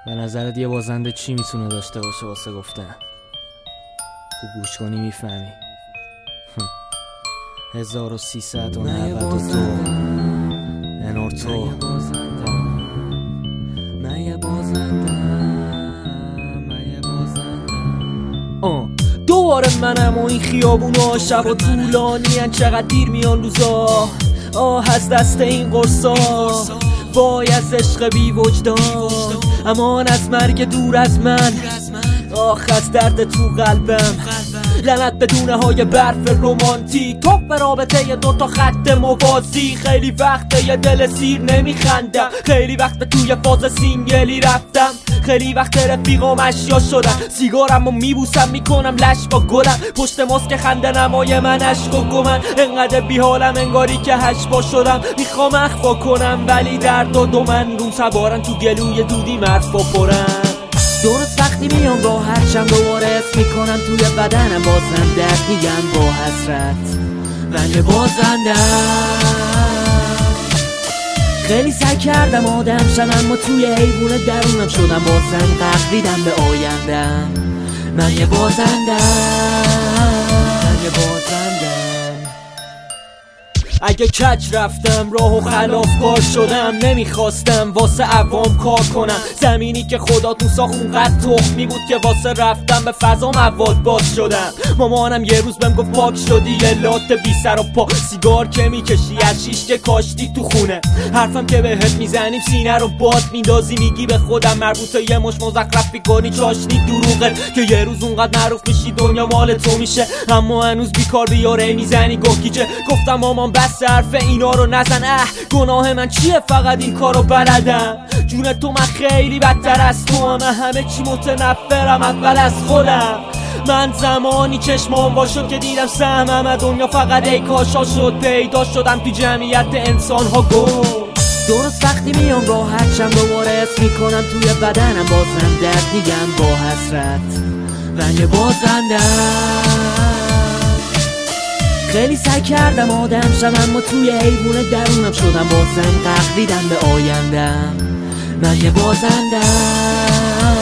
به نظرت یه بازنده چی میتونه داشته باشه واسه گفتن؟ خوب گوش کنی میفهمی. 1392 انورتو دوباره منم و این خیابونا شب طولانی ان چقدر دیر میان روزا. از دست این قرصا وای از عشق بی وجدان، امان از مرگ دور از من، از درد تو قلبم، لعنت به دونه های برف رومانتیک، تو به رابطه دوتا خط موازی. خیلی وقته یه دل سیر نمیخندم، خیلی وقت توی فاز سینگلی رفتم، خیلی وقت رفیقام اشیا شدن، سیگارم رو میبوسم میکنم لش با گلم، پشت ماسک خنده نمای من عشق و گمن، انقدر بیحالم انگاری که هشبا شدم، میخوام اخفا کنم ولی درد و دومن روم سوارن تو گلوی دودی مرفا پرن. درست وقتی میام راحت شم دوباره اسم میکنم توی بدنم بازم درد میگم با حسرت من یه بازندم. خیلی سعی کردم آدم شم اما توی حیوان درونم شدم، بازم غرقیدم به آیندم من یه بازندم. اگه کج رفتم راه و خلاف کار شدم، نمیخواستم واسه عوام کار کنم، زمینی که خدا تو ساخت اونقدر تخمی بود که واسه رفتم به فضا مواد باز شدم. مامانم یه روز بهم گفت پاک شدی یه لات بی سر و پا، سیگار که میکشی از شیش که کاشتی تو خونه، حرفم که بهت میزنیم سینه رو باد میندازی، میگی به خودم مربوطه یه مش مزخرف میکنی چاشنی دروغه که یه روز اونقدر معروف میشی دنیا مال تو میشه، اما هنوز بیکار بیاره میزنی گفت گفتم مامان بس حرف اینا رو نزن، گناه من چیه فقط این کارو بلدم، جون تو من خیلی بدتر از تو هم، همه چی متنفرم اول از خودم. من زمانی چشمام وا شد که دیدم سهمم دنیا فقط ای کاشا شد، پیدا شدم تو جمعیت انسان ها گم. درست وقتی میام راحت شم دوباره اسم میکنم توی بدنم بازم درد میگم با حسرت من یه بازندم. خیلی سعی کردم آدم شم اما توی حیوان درونم شدم، بازم غرقیدم به آیندم من یه بازندم.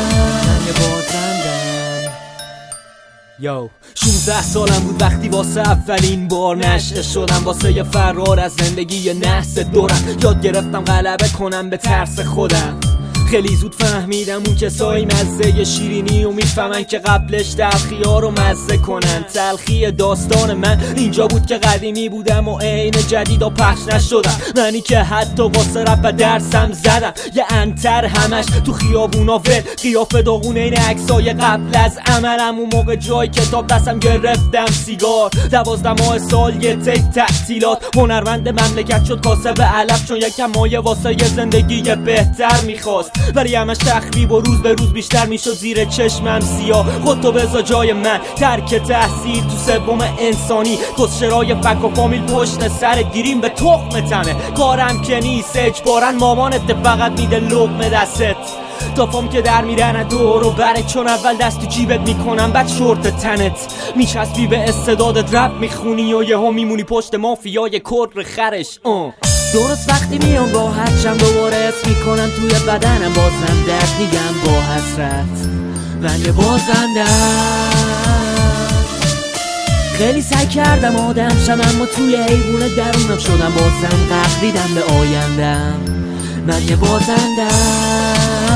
یو 16 سالم بود وقتی واسه اولین بار نشأه شدم، واسه یه فرار از زندگی یه نحس دورم، یاد گرفتم غلبه کنم به ترس خودم. خیلی زود فهمیدم اون کسایی مزه شیرینی و میفهمن که قبلش تلخی‌ها رو مزه کنن. تلخی داستان من اینجا بود که قدیمی بودم و عین جدیدا پخش نشدم، منی که حتی واسه رپ درسم زدم یه انتر همش تو خیابونا ول، قیافه داغون این عکسای قبل از عملم، اون موقع جای کتاب دستم گرفتم سیگار، 12 ماه سال یه تک تعطیلات، هنرمند مملکت شد کاسب علف چون یکم مایه واسه یه زندگی بهتر میخواست، ولی همش تخریب و روز به روز بیشتر میشد زیر چشمم سیاه. خودتو بذار جای من، ترک تحصیل تو سوم انسانی، کسشرای فک و فامیل پشت سر گیریم به تخم تمه، کارم که نیست اجبارن مامانت فقط میده لقمه دستت، دافام که در میرن دور و برک، چون اول دست تو جیبت میکنم بعد شورت تنت میچسبی به استعدادت، رپ میخونی و یهو میمونی پشت مافیای کر خرش. درست وقتی میام راحت شم دوباره اسم میکنم توی بدنم بازم درد میگم با حسرت من یه بازندم. خیلی سعی کردم آدم شم اما توی حیوان درونم شدم، بازم غرقیدم به آیندم من یه بازندم.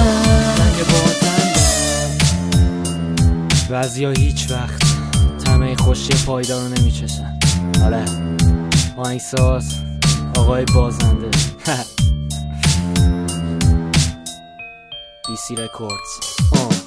بعضیا هیچ وقت طمع خوشی پایدار رو نمیچشن. آره آهنگساز آقای بازنده BC Records